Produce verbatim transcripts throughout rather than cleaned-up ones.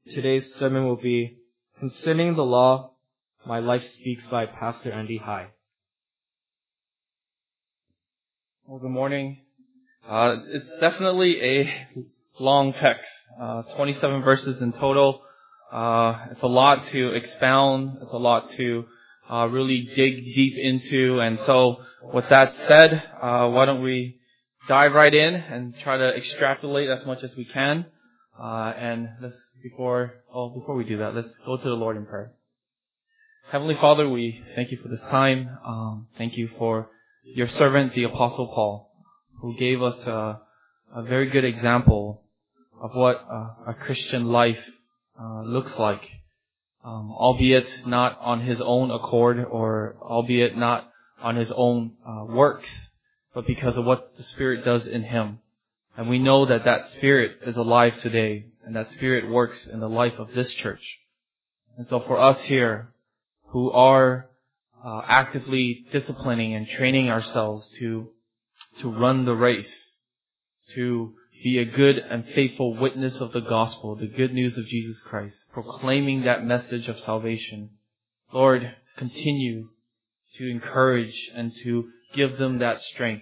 Today's sermon will be Concerning the Law, My Life Speaks by Pastor Andy Hai. Well, good morning. Uh, it's definitely a long text, uh, twenty-seven verses in total. Uh, it's a lot to expound. It's a lot to uh, really dig deep into. And so, with that said, uh, why don't we dive right in and try to extrapolate as much as we can. Uh, and let's, before, oh, before we do that, let's go to the Lord in prayer. Heavenly Father, we thank you for this time. Um, thank you for your servant, the Apostle Paul, who gave us a, a very good example of what a, a Christian life uh, looks like, um, albeit not on his own accord or albeit not on his own uh, works, but because of what the Spirit does in him. And we know that that Spirit is alive today, and that Spirit works in the life of this church. And so for us here, who are uh, actively disciplining and training ourselves to to run the race, to be a good and faithful witness of the gospel, the good news of Jesus Christ, proclaiming that message of salvation, Lord, continue to encourage and to give them that strength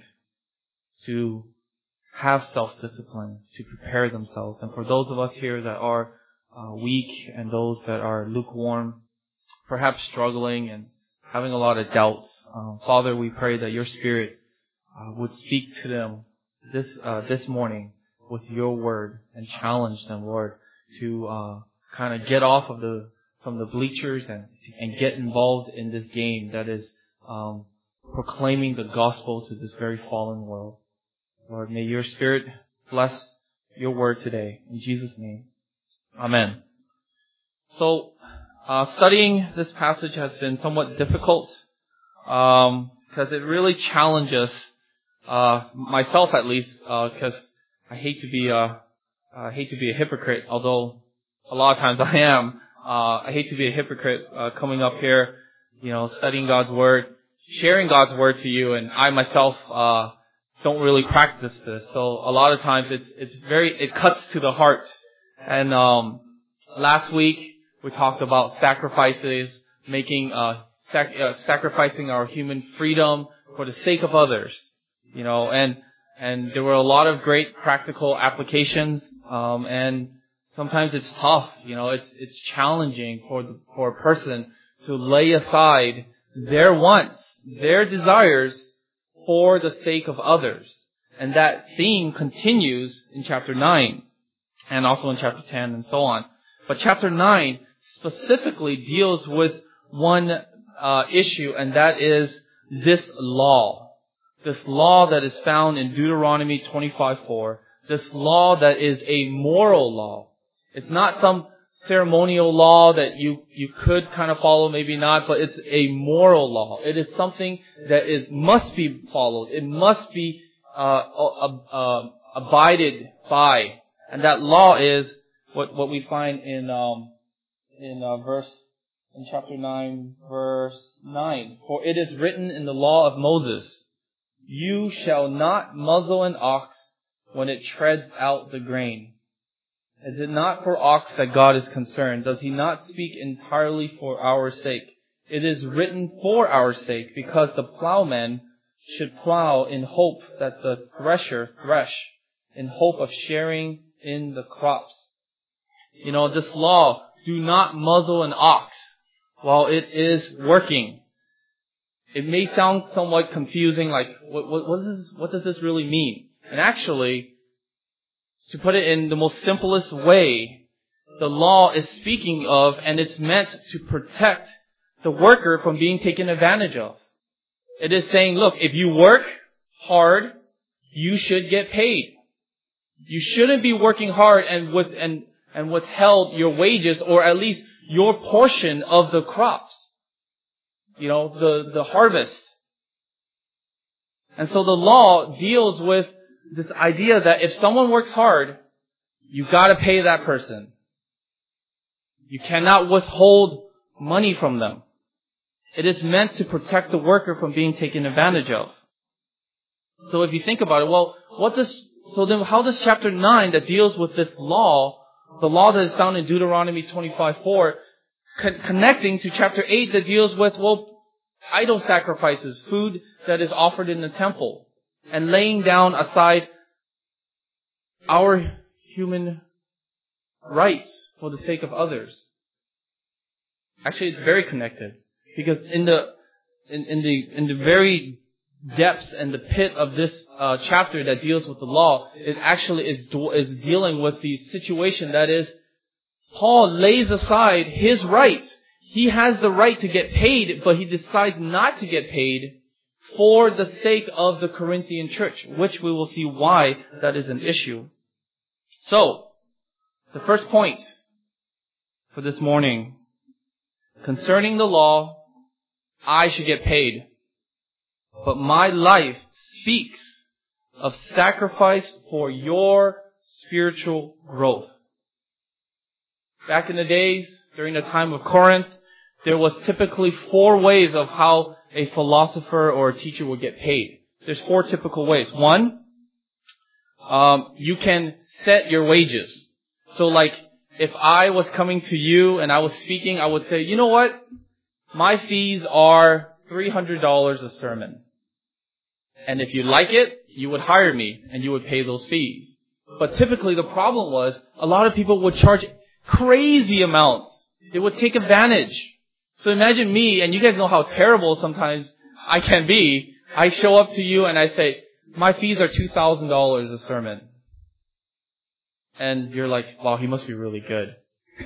to have self-discipline, to prepare themselves. And for those of us here that are uh, weak and those that are lukewarm, perhaps struggling and having a lot of doubts, uh, Father, we pray that your Spirit uh, would speak to them this uh, this morning with your word and challenge them, Lord, to uh, kind of get off of the from the bleachers and and get involved in this game that is um, proclaiming the gospel to this very fallen world. Lord, may your Spirit bless your word today. In Jesus' name, amen. So, uh, studying this passage has been somewhat difficult, um, because it really challenges, uh, myself at least, uh, because I hate to be, uh, I hate to be a hypocrite, although a lot of times I am. Uh, I hate to be a hypocrite, uh, coming up here, you know, studying God's word, sharing God's word to you, and I myself, uh, don't really practice this. So a lot of times it's, it's very, it cuts to the heart. And, um, last week we talked about sacrifices, making, uh, sac- uh, sacrificing our human freedom for the sake of others, you know, and, and there were a lot of great practical applications, um, and sometimes it's tough, you know, it's, it's challenging for the, for a person to lay aside their wants, their desires, for the sake of others. And that theme continues in chapter nine and also in chapter ten and so on. But chapter nine specifically deals with one uh, issue, and that is this law. This law that is found in Deuteronomy twenty-five four. This law that is a moral law. It's not some ceremonial law that you, you could kind of follow, maybe not, but it's a moral law. It is something that is, must be followed. It must be, uh, uh, uh, abided by. And that law is what, what we find in, um, in, uh, verse, in chapter nine, verse nine. For it is written in the law of Moses, you shall not muzzle an ox when it treads out the grain. Is it not for ox that God is concerned? Does he not speak entirely for our sake? It is written for our sake, because the plowman should plow in hope that the thresher thresh, in hope of sharing in the crops. You know, this law, do not muzzle an ox while it is working. It may sound somewhat confusing, like, what, what, what, is, what does this really mean? And actually, to put it in the most simplest way, the law is speaking of, and it's meant to protect the worker from being taken advantage of. It is saying, look, if you work hard, you should get paid. You shouldn't be working hard and with and, and withheld your wages, or at least your portion of the crops. You know, the, the harvest. And so the law deals with this idea that if someone works hard, you gotta pay that person. You cannot withhold money from them. It is meant to protect the worker from being taken advantage of. So if you think about it, well, what does, so then how does chapter nine that deals with this law the law that is found in Deuteronomy twenty-five four, con- connecting to chapter eight that deals with, well, idol sacrifices, food that is offered in the temple, and laying down aside our human rights for the sake of others. Actually, it's very connected, because in the in, in the in the very depths and the pit of this uh, chapter that deals with the law, it actually is is dealing with the situation that is, Paul lays aside his rights. He has the right to get paid, but he decides not to get paid for the sake of the Corinthian church, which we will see why that is an issue. So, the first point for this morning, concerning the law, I should get paid. But my life speaks of sacrifice for your spiritual growth. Back in the days, during the time of Corinth, there was typically four ways of how a philosopher or a teacher would get paid. There's four typical ways. One, um, you can set your wages. So like, if I was coming to you and I was speaking, I would say, you know what? My fees are three hundred dollars a sermon. And if you like it, you would hire me and you would pay those fees. But typically the problem was, a lot of people would charge crazy amounts. They would take advantage. So imagine me, and you guys know how terrible sometimes I can be. I show up to you and I say, my fees are two thousand dollars a sermon. And you're like, wow, he must be really good.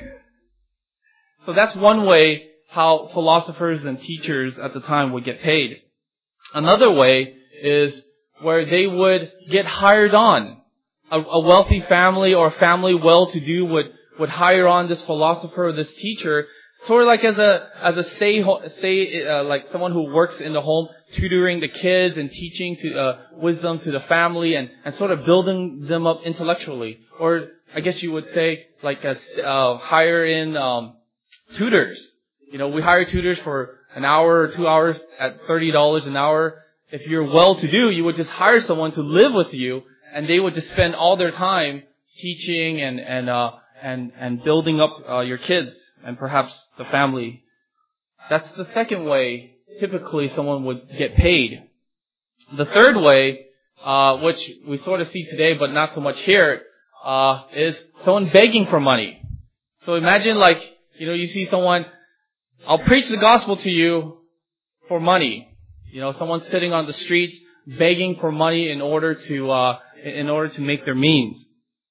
So that's one way how philosophers and teachers at the time would get paid. Another way is where they would get hired on. A, a wealthy family or a family well-to-do would, would hire on this philosopher or this teacher, sort of like as a, as a stay, stay, uh, like someone who works in the home, tutoring the kids and teaching to, uh, wisdom to the family and, and sort of building them up intellectually. Or I guess you would say like a, uh, hire in, um, tutors. You know, we hire tutors for an hour or two hours at thirty dollars an hour. If you're well-to-do, you would just hire someone to live with you, and they would just spend all their time teaching and and uh, and and building up uh, your kids and perhaps the family. That's the second way typically someone would get paid. The third way, uh, which we sort of see today, but not so much here, uh, is someone begging for money. So imagine, like, you know, you see someone, I'll preach the gospel to you for money. You know, someone sitting on the streets begging for money in order to, uh, in order to make their means.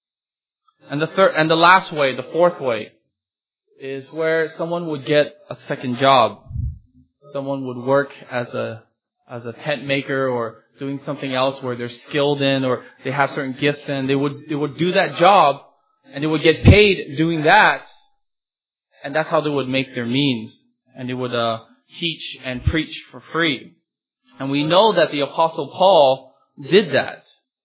And the third, and the last way, the fourth way, is where someone would get a second job. Someone would work as a, as a tent maker or doing something else where they're skilled in or they have certain gifts in. They would, they would do that job and they would get paid doing that. And that's how they would make their means. And they would, uh, teach and preach for free. And we know that the Apostle Paul did that.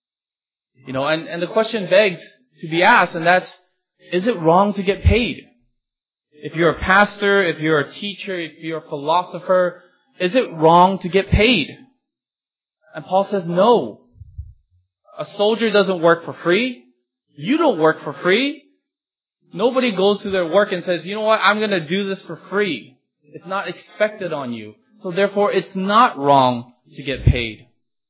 You know, and, and the question begs to be asked, and that's, is it wrong to get paid? If you're a pastor, if you're a teacher, if you're a philosopher, is it wrong to get paid? And Paul says no. A soldier doesn't work for free. You don't work for free. Nobody goes to their work and says, you know what, I'm going to do this for free. It's not expected on you. So therefore, it's not wrong to get paid.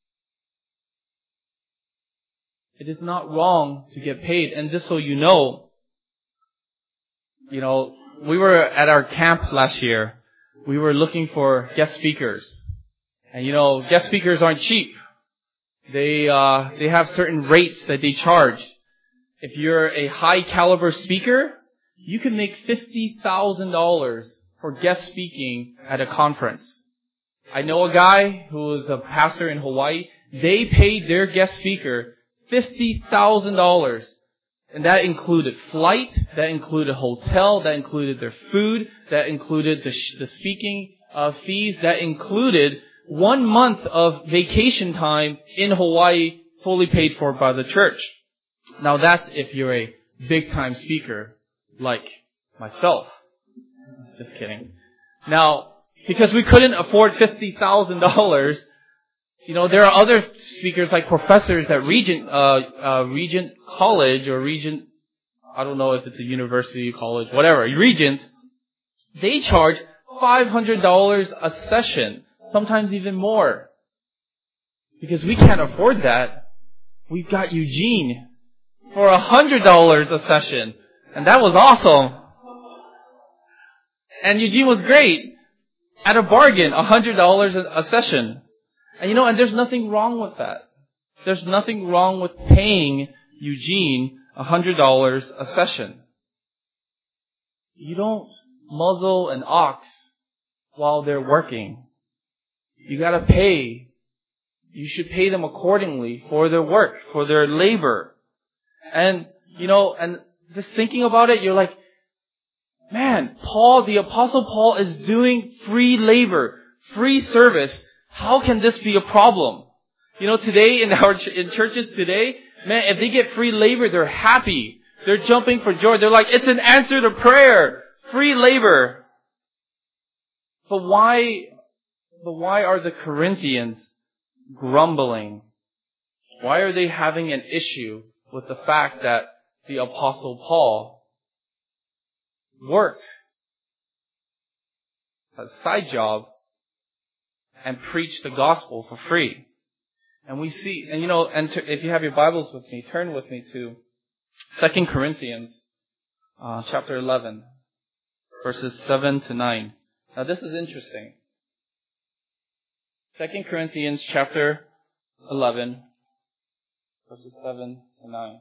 It is not wrong to get paid. And just so you know, you know, we were at our camp last year. We were looking for guest speakers. And you know, guest speakers aren't cheap. They, uh, they have certain rates that they charge. If you're a high caliber speaker, you can make fifty thousand dollars for guest speaking at a conference. I know a guy who is a pastor in Hawaii. They paid their guest speaker fifty thousand dollars. And that included flight, that included hotel, that included their food, that included the, sh- the speaking uh, fees, that included one month of vacation time in Hawaii, fully paid for by the church. Now that's if you're a big time speaker like myself. Just kidding. Now, because we couldn't afford fifty thousand dollars, you know, there are other speakers like professors at Regent, uh, uh, Regent College or Regent, I don't know if it's a university, college, whatever, Regents, they charge five hundred dollars a session, sometimes even more. Because we can't afford that, we've got Eugene for one hundred dollars a session. And that was awesome. And Eugene was great. At a bargain, one hundred dollars a session. And you know, and there's nothing wrong with that. There's nothing wrong with paying Eugene one hundred dollars a session. You don't muzzle an ox while they're working. You gotta pay. You should pay them accordingly for their work, for their labor. And, you know, and just thinking about it, you're like, man, Paul, the Apostle Paul is doing free labor, free service. How can this be a problem? You know, today in our in churches today, man, if they get free labor, they're happy. They're jumping for joy. They're like, it's an answer to prayer. Free labor. But why, but why are the Corinthians grumbling? Why are they having an issue with the fact that the Apostle Paul worked a side job and preached the gospel for free? And we see, and you know, and to, if you have your Bibles with me, turn with me to Second Corinthians uh, chapter eleven, verses seven to nine. Now this is interesting. Second Corinthians chapter eleven, verses seven to nine.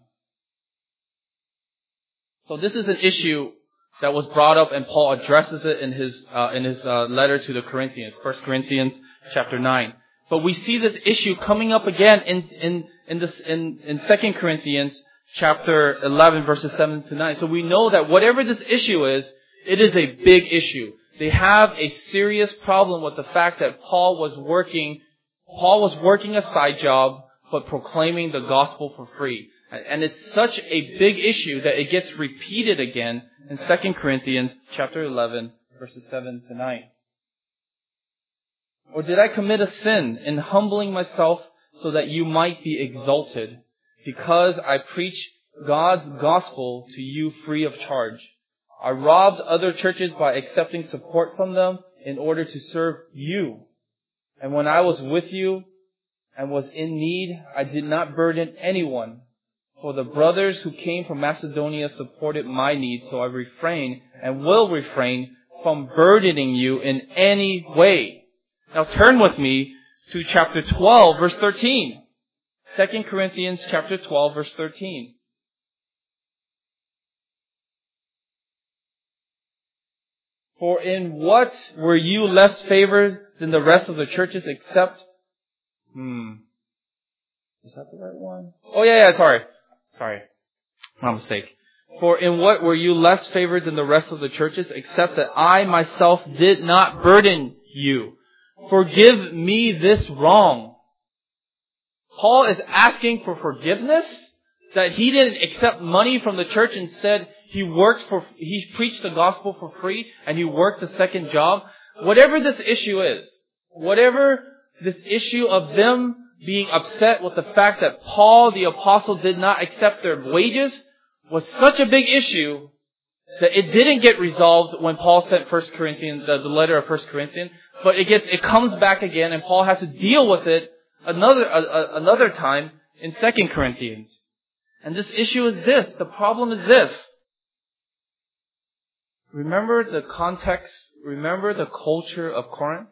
So this is an issue that was brought up, and Paul addresses it in his uh, in his uh, letter to the Corinthians, First Corinthians chapter nine. But we see this issue coming up again in in in this in in Second Corinthians chapter eleven, verses seven to nine. So we know that whatever this issue is, it is a big issue. They have a serious problem with the fact that Paul was working Paul was working a side job, but proclaiming the gospel for free. And it's such a big issue that it gets repeated again in Second Corinthians chapter eleven, verses seven to nine. Or did I commit a sin in humbling myself so that you might be exalted, because I preach God's gospel to you free of charge? I robbed other churches by accepting support from them in order to serve you. And when I was with you and was in need, I did not burden anyone. For the brothers who came from Macedonia supported my needs, so I refrain and will refrain from burdening you in any way. Now turn with me to chapter twelve, verse thirteen. Second Corinthians chapter twelve, verse thirteen. For in what were you less favored than the rest of the churches except... Hmm. Is that the right one? Oh yeah, yeah, sorry. Sorry. My mistake. For in what were you less favored than the rest of the churches, except that I myself did not burden you? Forgive me this wrong. Paul is asking for forgiveness, that he didn't accept money from the church. Instead, he worked for, he preached the gospel for free, and he worked a second job. Whatever this issue is, whatever this issue of them being upset with the fact that Paul the apostle did not accept their wages was such a big issue that it didn't get resolved when Paul sent First Corinthians, the, the letter of First Corinthians, but it gets, it comes back again, and Paul has to deal with it another, a, a, another time in Second Corinthians. And this issue is this, the problem is this. Remember the context, remember the culture of Corinth?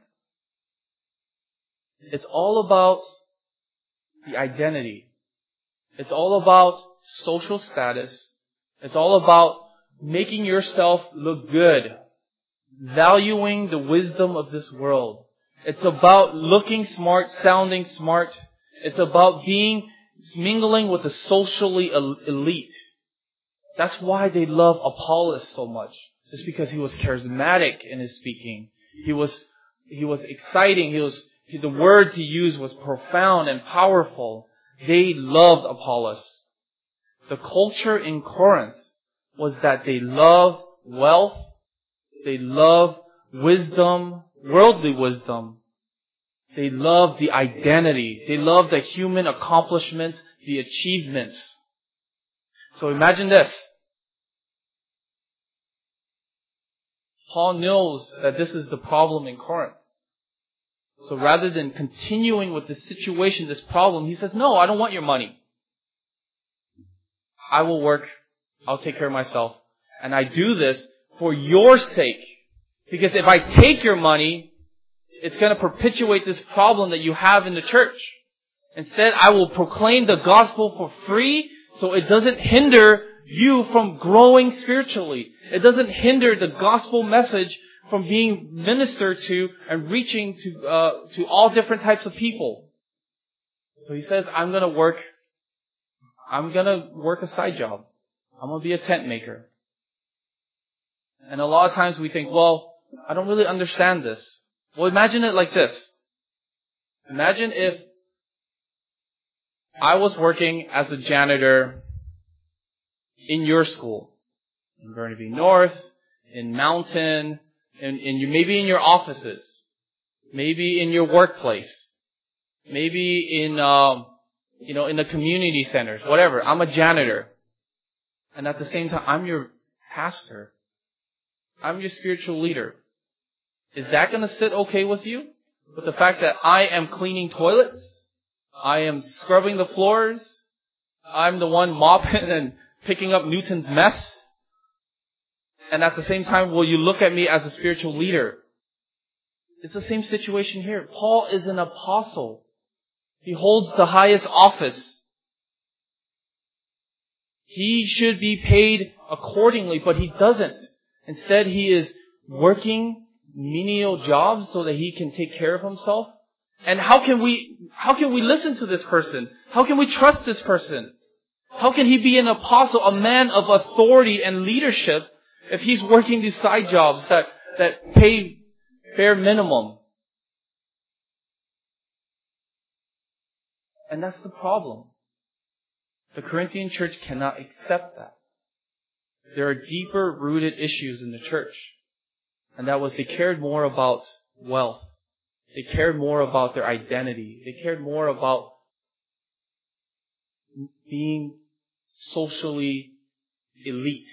It's all about the identity. It's all about social status. It's all about making yourself look good. Valuing the wisdom of this world. It's about looking smart, sounding smart. It's about being, mingling with the socially elite. That's why they love Apollos so much. Just because he was charismatic in his speaking. He was, he was exciting. He was, the words he used was profound and powerful. They loved Apollos. The culture in Corinth was that they loved wealth. They loved wisdom, worldly wisdom. They loved the identity. They loved the human accomplishments, the achievements. So imagine this. Paul knows that this is the problem in Corinth. So rather than continuing with this situation, this problem, he says, no, I don't want your money. I will work. I'll take care of myself. And I do this for your sake. Because if I take your money, it's going to perpetuate this problem that you have in the church. Instead, I will proclaim the gospel for free so it doesn't hinder you from growing spiritually. It doesn't hinder the gospel message from being ministered to and reaching to uh, to all different types of people. So he says, I'm going to work, I'm going to work a side job. I'm going to be a tent maker. And a lot of times we think, well, I don't really understand this. Well, imagine it like this. Imagine if I was working as a janitor in your school, in Burnaby North, in Mountain, in, in you, maybe in your offices, maybe in your workplace, maybe in, um, you know, in the community centers, whatever. I'm a janitor. And at the same time, I'm your pastor. I'm your spiritual leader. Is that going to sit okay with you? With the fact that I am cleaning toilets? I am scrubbing the floors? I'm the one mopping and picking up Newton's mess? And at the same time, will you look at me as a spiritual leader? It's the same situation here. Paul is an apostle. He holds the highest office. He should be paid accordingly, but he doesn't. Instead, he is working menial jobs so that he can take care of himself. And how can we, how can we listen to this person? How can we trust this person? How can he be an apostle, a man of authority and leadership, if he's working these side jobs that, that pay bare minimum? And that's the problem. The Corinthian church cannot accept that. There are deeper rooted issues in the church. And that was they cared more about wealth. They cared more about their identity. They cared more about being socially elite.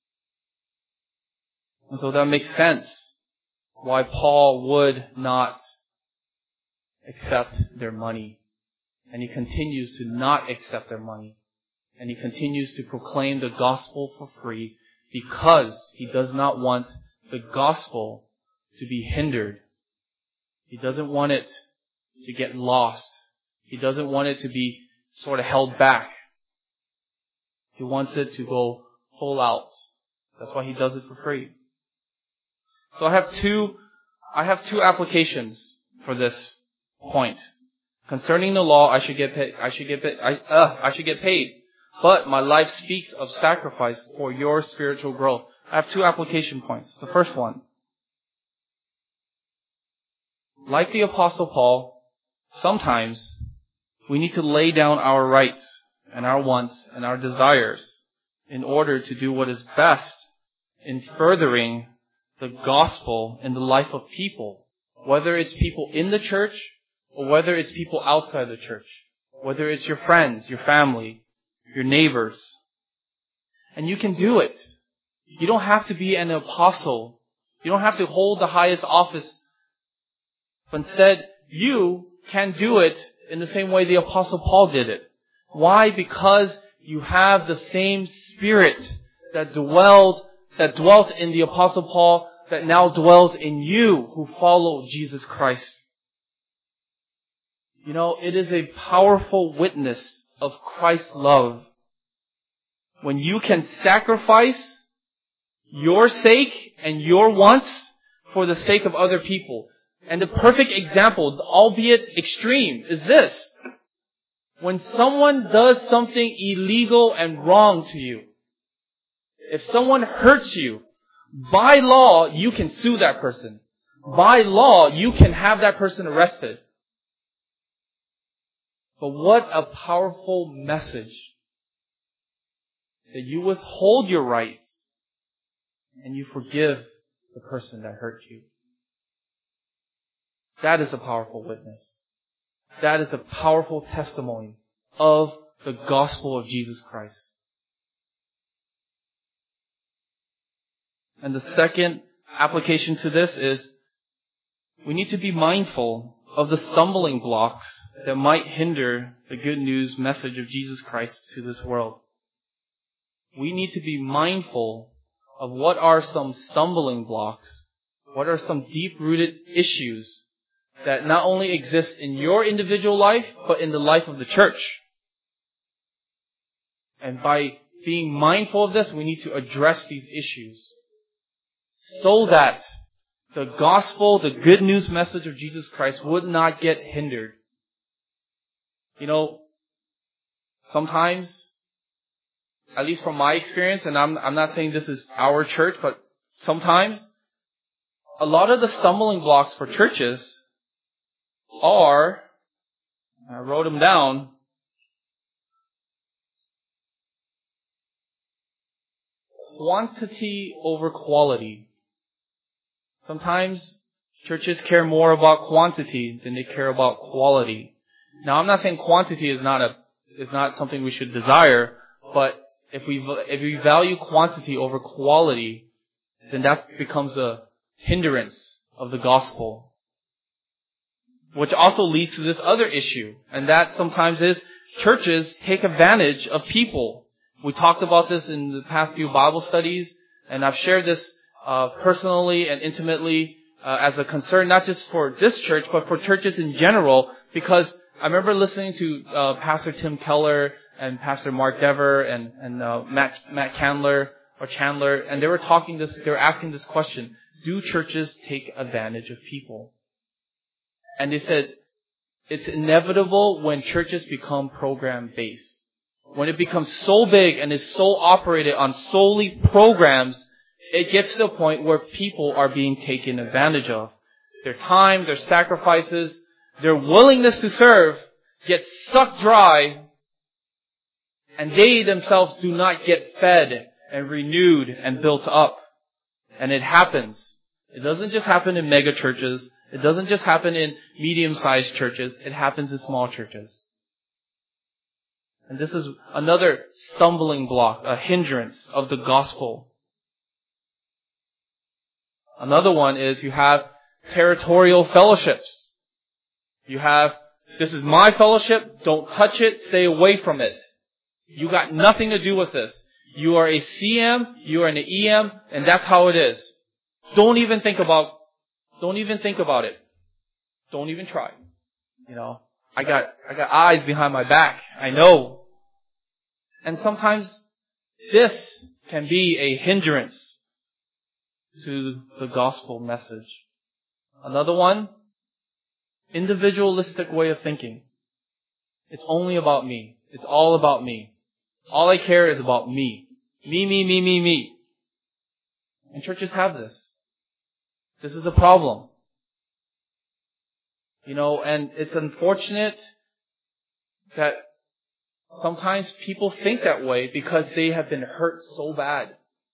And so that makes sense why Paul would not accept their money. And he continues to not accept their money. And he continues to proclaim the gospel for free because he does not want the gospel to be hindered. He doesn't want it to get lost. He doesn't want it to be sort of held back. He wants it to go full out. That's why he does it for free. So I have two, I have two applications for this point. Concerning the law, I should get paid. I should get paid. I, uh, I should get paid. But my life speaks of sacrifice for your spiritual growth. I have two application points. The first one. Like the Apostle Paul, sometimes we need to lay down our rights and our wants and our desires in order to do what is best in furthering the gospel in the life of people. Whether it's people in the church or whether it's people outside the church. Whether it's your friends, your family, your neighbors. And you can do it. You don't have to be an apostle. You don't have to hold the highest office. But instead, you can do it in the same way the Apostle Paul did it. Why? Because you have the same Spirit that dwelled, that dwelt in the Apostle Paul, that now dwells in you who follow Jesus Christ. You know, it is a powerful witness of Christ's love when you can sacrifice your sake and your wants for the sake of other people. And the perfect example, albeit extreme, is this. When someone does something illegal and wrong to you, if someone hurts you, by law, you can sue that person. By law, you can have that person arrested. But what a powerful message that you withhold your rights and you forgive the person that hurt you. That is a powerful witness. That is a powerful testimony of the gospel of Jesus Christ. And the second application to this is we need to be mindful of the stumbling blocks that might hinder the good news message of Jesus Christ to this world. We need to be mindful of what are some stumbling blocks, what are some deep-rooted issues that not only exist in your individual life, but in the life of the church. And by being mindful of this, we need to address these issues so that the gospel, the good news message of Jesus Christ would not get hindered. You know, sometimes, at least from my experience, and I'm, I'm not saying this is our church, but sometimes a lot of the stumbling blocks for churches are, I wrote them down, quantity over quality. Sometimes churches care more about quantity than they care about quality. Now, I'm not saying quantity is not a is not something we should desire, but if we if we value quantity over quality, then that becomes a hindrance of the gospel. Which also leads to this other issue, and that sometimes is churches take advantage of people. We talked about this in the past few Bible studies, and I've shared this uh, personally and intimately uh, as a concern, not just for this church, but for churches in general, because I remember listening to uh, Pastor Tim Keller and Pastor Mark Dever and, and uh, Matt, Matt Chandler, or Chandler, and they were talking this, they were asking this question, do churches take advantage of people? And they said, it's inevitable when churches become program-based. When it becomes so big and is so operated on solely programs, it gets to the point where people are being taken advantage of. Their time, their sacrifices, their willingness to serve gets sucked dry, and they themselves do not get fed and renewed and built up. And it happens. It doesn't just happen in mega churches. It doesn't just happen in medium-sized churches. It happens in small churches. And this is another stumbling block, a hindrance of the gospel. Another one is you have territorial fellowships. You have, this is my fellowship, don't touch it, stay away from it. You got nothing to do with this. You are a C M, you are an E M, and that's how it is. Don't even think about, don't even think about it. Don't even try. You know, I got, I got eyes behind my back. I know. And sometimes this can be a hindrance to the gospel message. Another one, individualistic way of thinking. It's only about me. It's all about me. All I care is about me. Me, me, me, me, me. And churches have this. This is a problem. You know, and it's unfortunate that sometimes people think that way because they have been hurt so bad.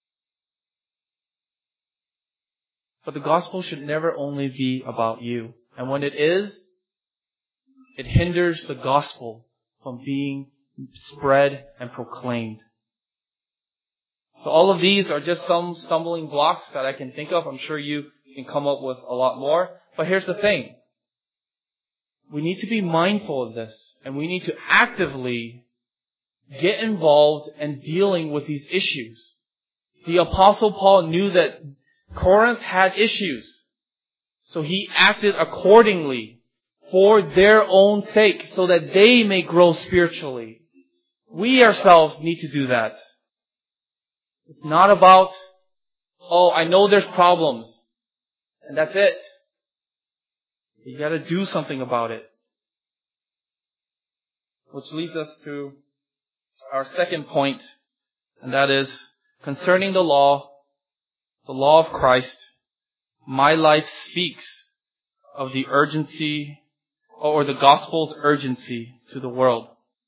But the gospel should never only be about you. And when it is, it hinders the gospel from being spread and proclaimed. So all of these are just some stumbling blocks that I can think of. I'm sure you can come up with a lot more. But here's the thing. We need to be mindful of this. And we need to actively get involved in dealing with these issues. The Apostle Paul knew that Corinth had issues. So he acted accordingly for their own sake so that they may grow spiritually. We ourselves need to do that. It's not about, oh, I know there's problems, and that's it. You gotta do something about it. Which leads us to our second point, and that is concerning the law, the law of Christ. My life speaks of the urgency or the gospel's urgency to the world.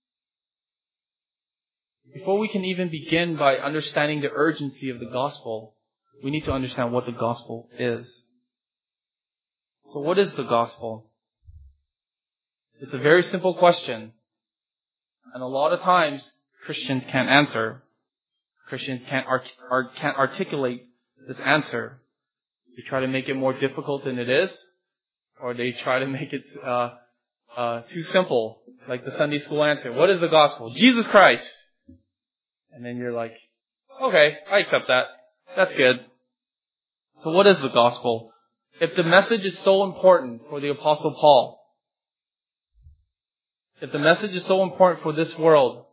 Before we can even begin by understanding the urgency of the gospel, we need to understand what the gospel is. So what is the gospel? It's a very simple question. And a lot of times, Christians can't answer. Christians can't, art- art- can't articulate this answer. They try to make it more difficult than it is, or they try to make it uh, uh, too simple, like the Sunday school answer. What is the gospel? Jesus Christ. And then you're like, okay, I accept that. That's good. So what is the gospel? If the message is so important for the Apostle Paul, if the message is so important for this world,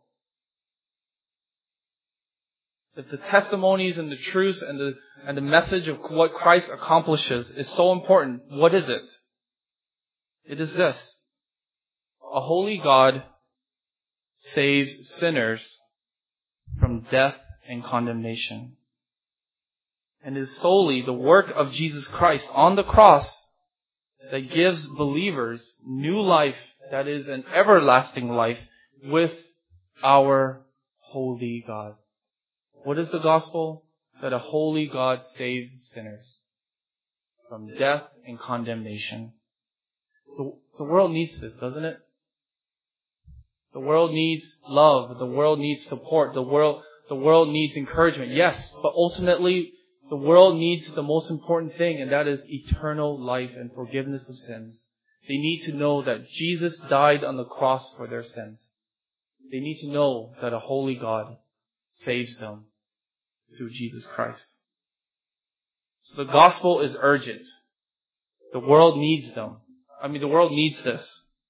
if the testimonies and the truths and the and the message of what Christ accomplishes is so important, what is it? It is this. A holy God saves sinners from death and condemnation. And it is solely the work of Jesus Christ on the cross that gives believers new life, that is an everlasting life with our holy God. What is the gospel? That a holy God saves sinners from death and condemnation. The, the world needs this, doesn't it? The world needs love. The world needs support. The world, the world needs encouragement. Yes, but ultimately, the world needs the most important thing, and that is eternal life and forgiveness of sins. They need to know that Jesus died on the cross for their sins. They need to know that a holy God saves them through Jesus Christ. So the gospel is urgent. The world needs them. I mean, the world needs this.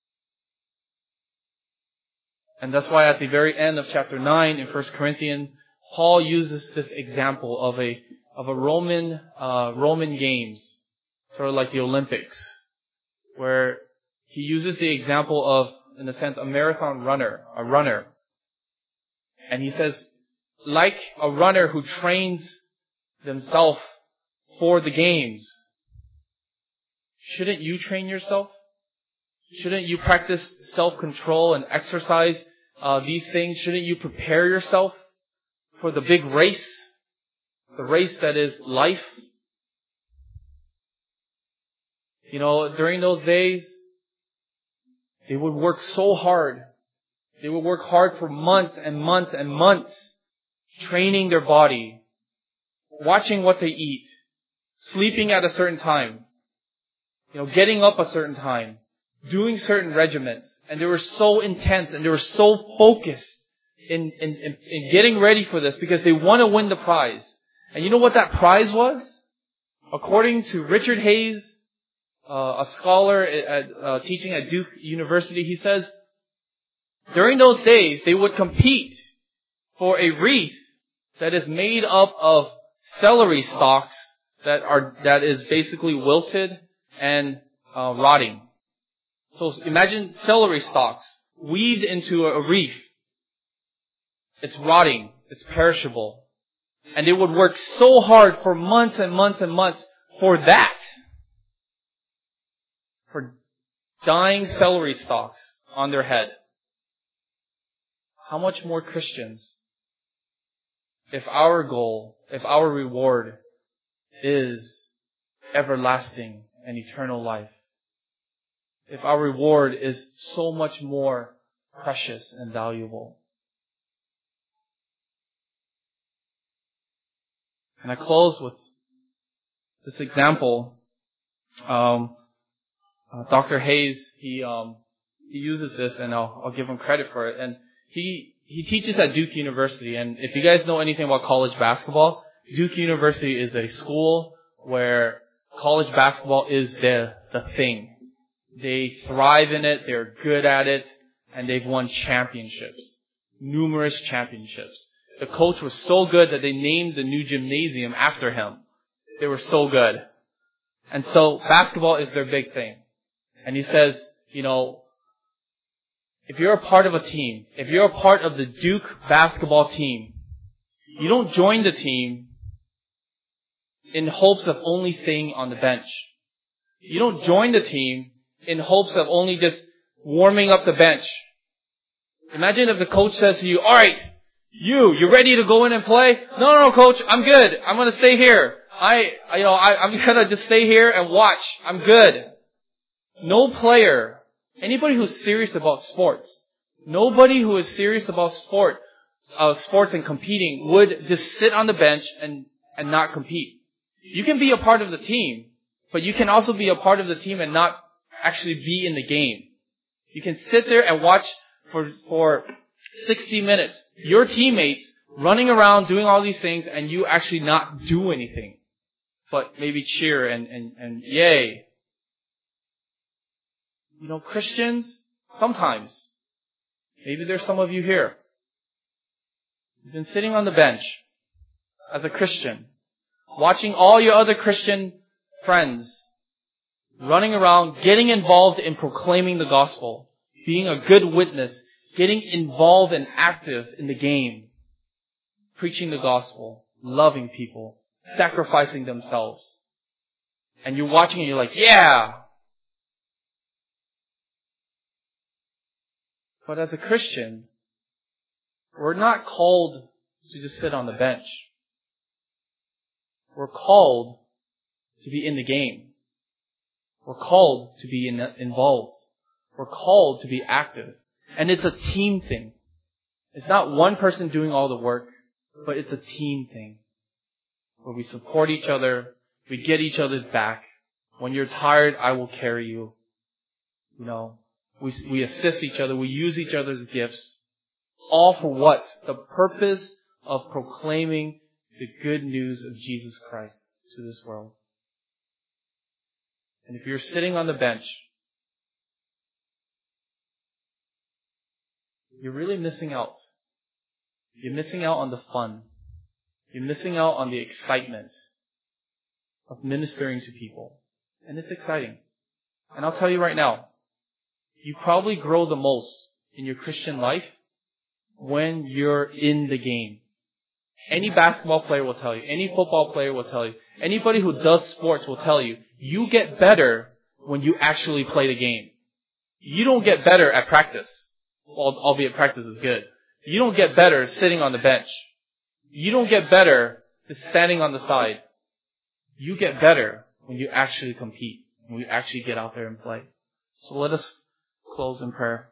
And that's why at the very end of chapter nine in First Corinthians, Paul uses this example of a of a Roman uh, Roman games, sort of like the Olympics, where he uses the example of, in a sense, a marathon runner, a runner. And he says, like a runner who trains themselves for the games, shouldn't you train yourself? Shouldn't you practice self-control and exercise uh, these things? Shouldn't you prepare yourself for the big race? The race that is life? You know, during those days, they would work so hard. They would work hard for months and months and months, training their body, watching what they eat, sleeping at a certain time, you know, getting up a certain time, doing certain regiments. And they were so intense and they were so focused in, in, in, in getting ready for this because they want to win the prize. And you know what that prize was? According to Richard Hayes, uh, a scholar at, uh, teaching at Duke University, he says, during those days, they would compete for a wreath that is made up of celery stalks that are, that is basically wilted and uh, rotting. So imagine celery stalks weaved into a wreath. It's rotting. It's perishable. And they would work so hard for months and months and months for that. For dying celery stalks on their head. How much more Christians, if our goal, if our reward is everlasting and eternal life, if our reward is so much more precious and valuable. And I close with this example. Um, uh, Doctor Hayes, he um, he uses this, and I'll, I'll give him credit for it. And he he teaches at Duke University. And if you guys know anything about college basketball, Duke University is a school where college basketball is the the thing. They thrive in it. They're good at it, and they've won championships, numerous championships. The coach was so good that they named the new gymnasium after him. They were so good. And so basketball is their big thing. And he says, you know, if you're a part of a team, if you're a part of the Duke basketball team, you don't join the team in hopes of only staying on the bench. You don't join the team in hopes of only just warming up the bench. Imagine if the coach says to you, all right, You, you ready to go in and play? No, no, no, coach, I'm good. I'm going to stay here. I, you know, I, I'm going to just stay here and watch. I'm good. No player, anybody who's serious about sports, nobody who is serious about sport, uh, sports and competing would just sit on the bench and, and not compete. You can be a part of the team, but you can also be a part of the team and not actually be in the game. You can sit there and watch for, for sixty minutes, your teammates running around doing all these things and you actually not do anything, but maybe cheer and, and, and yay. You know, Christians, sometimes, maybe there's some of you here, you've been sitting on the bench as a Christian, watching all your other Christian friends running around, getting involved in proclaiming the gospel, being a good witness, getting involved and active in the game, preaching the gospel, loving people, sacrificing themselves. And you're watching and you're like, yeah! But as a Christian, we're not called to just sit on the bench. We're called to be in the game. We're called to be in, involved. We're called to be active. And it's a team thing. It's not one person doing all the work, but it's a team thing. Where we support each other, we get each other's back. When you're tired, I will carry you. You know, we, we assist each other, we use each other's gifts. All for what? The purpose of proclaiming the good news of Jesus Christ to this world. And if you're sitting on the bench, you're really missing out. You're missing out on the fun. You're missing out on the excitement of ministering to people. And it's exciting. And I'll tell you right now, you probably grow the most in your Christian life when you're in the game. Any basketball player will tell you. Any football player will tell you. Anybody who does sports will tell you. You get better when you actually play the game. You don't get better at practice. Well, albeit practice is good. You don't get better sitting on the bench. You don't get better just standing on the side. You get better when you actually compete. When you actually get out there and play. So let us close in prayer.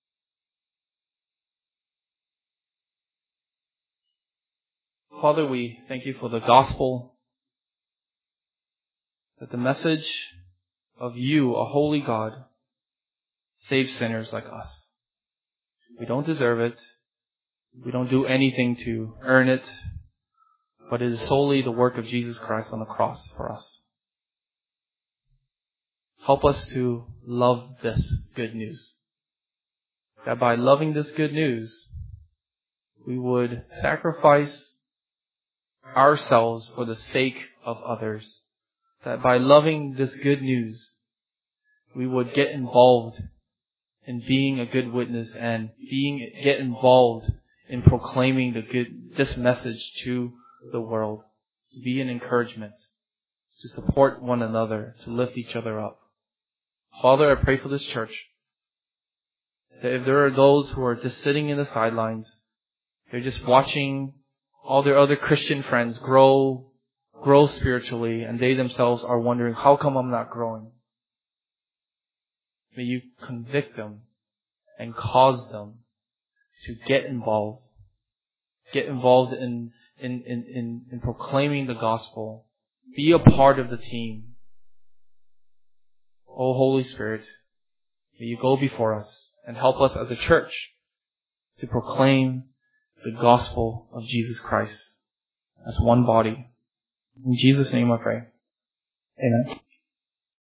Father, we thank you for the gospel, that the message of you, a holy God, saves sinners like us. We don't deserve it. We don't do anything to earn it, but it is solely the work of Jesus Christ on the cross for us. Help us to love this good news. That by loving this good news, we would sacrifice ourselves for the sake of others. That by loving this good news, we would get involved in being a good witness and being get involved in proclaiming the good this message to the world, to be an encouragement, to support one another, to lift each other up. Father, I pray for this church, that if there are those who are just sitting in the sidelines, they're just watching all their other Christian friends grow, grow spiritually, and they themselves are wondering, how come I'm not growing? May you convict them and cause them to get involved. Get involved in, in, in, in, in proclaiming the gospel. Be a part of the team. Oh, Holy Spirit, may you go before us and help us as a church to proclaim the gospel of Jesus Christ as one body. In Jesus' name I pray. Amen.